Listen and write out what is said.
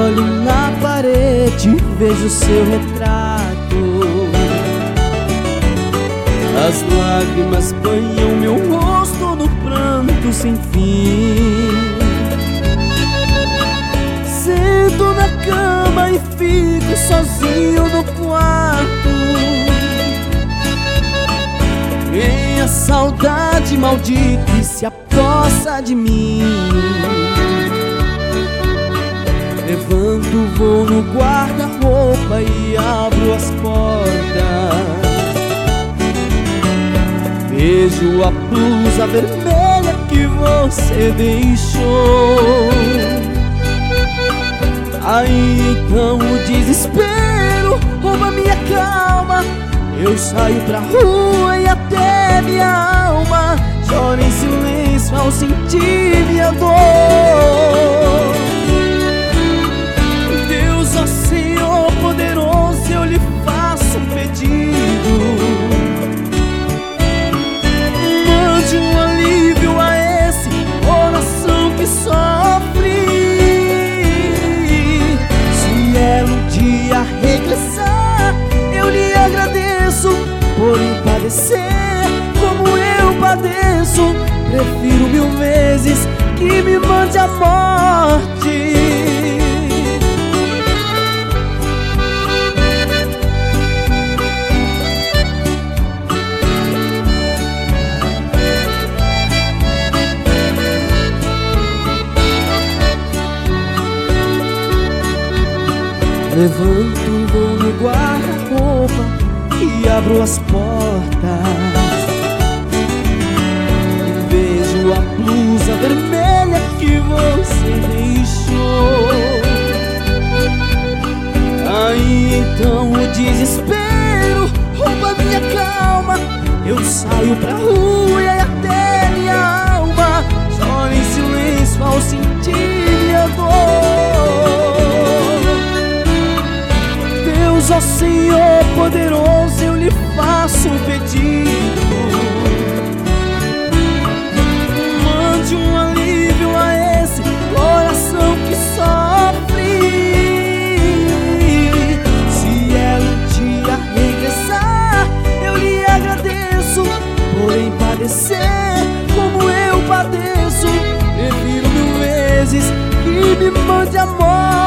olho na parede, vejo seu retrato. As lágrimas banham meu rosto no pranto sem fim. Sento na cama e fico sozinho no quarto. Vem a saudade maldita e se apossa de mim. Levanto, vou no guarda-roupa e abro as portas. Vejo a blusa vermelha que você deixou. Aí então o desespero rouba minha calma. Eu saio pra rua e até minha alma chora em silêncio ao sentir minha dor. Deus, ó Senhor poderoso, eu lhe faço um pedido. Mande um alívio a esse coração que sofre. Se ela um dia regressar, eu lhe agradeço por padecer como eu padeço. Prefiro 1000 vezes que me mande a morte. Levanto, vou no guarda-roupa e abro as portas. Vejo a blusa vermelha que você deixou. Aí então o desespero rouba minha calma. Eu saio pra rua e até minha alma chora em silêncio ao sentir minha dor. Deus, ó Senhor poderoso, eu lhe faço um pedido. Mande um alívio a esse coração que sofre. Se ela um dia regressar, eu lhe agradeço por padecer como eu padeço. Prefiro 1000 vezes que me mande a morte.